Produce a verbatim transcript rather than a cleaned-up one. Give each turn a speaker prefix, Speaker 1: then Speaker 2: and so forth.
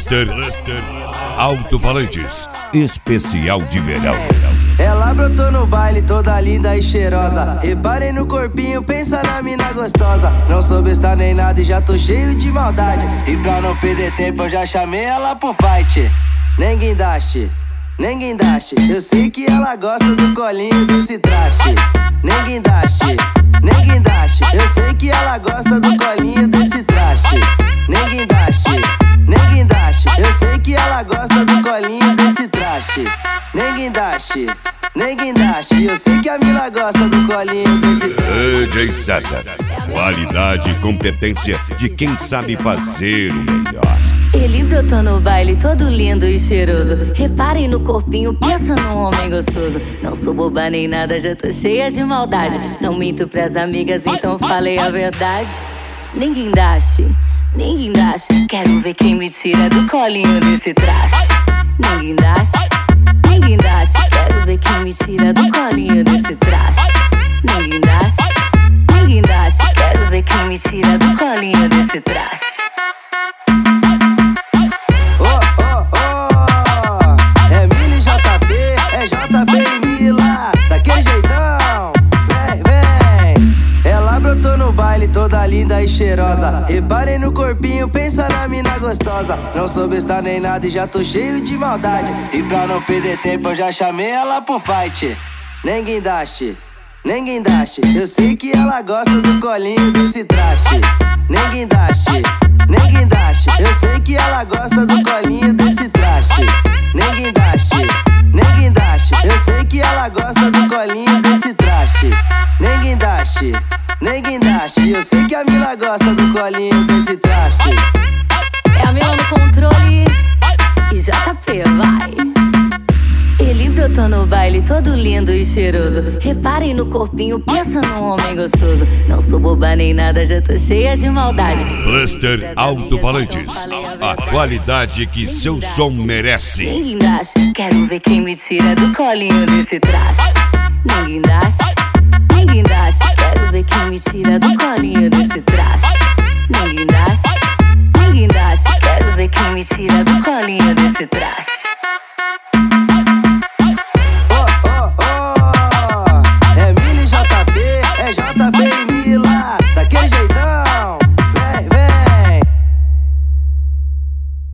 Speaker 1: Blaster, Blaster Alto-Falantes, especial de verão.
Speaker 2: Ela brotou no baile toda linda e cheirosa. Reparei no corpinho, pensa na mina gostosa. Não sou besta nem nada e já tô cheio de maldade. E pra não perder tempo eu já chamei ela pro fight. Nem guindaste, nem guindaste. Eu sei que ela gosta do colinho desse traste. Nem guindaste, nem guindaste. Eu sei que ela gosta do colinho desse traste. Nem guindaste, nem guindaste. Eu sei que ela gosta do colinho desse traste. Nem guindaste, nem guindaste. Eu sei que a mina gosta do colinho desse traste.
Speaker 1: D J César, qualidade e competência de quem sabe fazer o melhor.
Speaker 3: Ele brotou no baile todo lindo e cheiroso. Reparem no corpinho, pensa num homem gostoso. Não sou boba nem nada, já tô cheia de maldade. Não minto pras amigas, então falei a verdade. Nem guindaste, nem guindaste. Quero ver quem me tira do colinho desse traste. Nem guindaste, nem guindaste. Quero ver quem me tira do colinho desse traste. Nem guindaste, nem guindaste. Quero ver quem me tira do colinho desse traste.
Speaker 2: Toda linda e cheirosa. Reparei no corpinho, pensa na mina gostosa. Não sou besta nem nada e já tô cheio de maldade. E pra não perder tempo eu já chamei ela pro fight. Nem guindaste, nem guindaste. Eu sei que ela gosta do colinho desse traste. Nem guindaste, nem guindaste. Eu sei que ela gosta do colinho desse traste. Nem guindaste, nem guindaste. Eu sei que ela gosta do colinho desse traste. Nem guindaste, nem guindaste. Eu sei que a mina gosta do colinho desse traste.
Speaker 3: É a Mila no controle e J P, vai. Ele brotou no baile todo lindo e cheiroso. Reparem no corpinho, pensa num homem gostoso. Não sou boba nem nada, já tô cheia de maldade.
Speaker 1: Blaster Alto-Falantes, a qualidade que seu som merece.
Speaker 3: Nem guindaste, quero ver quem me tira do colinho desse traste. Nem guindaste, nem guindaste. Quero ver quem me tira do colinho desse traste. Nem guindaste, nem guindaste. Quero ver quem me tira do colinho desse traste.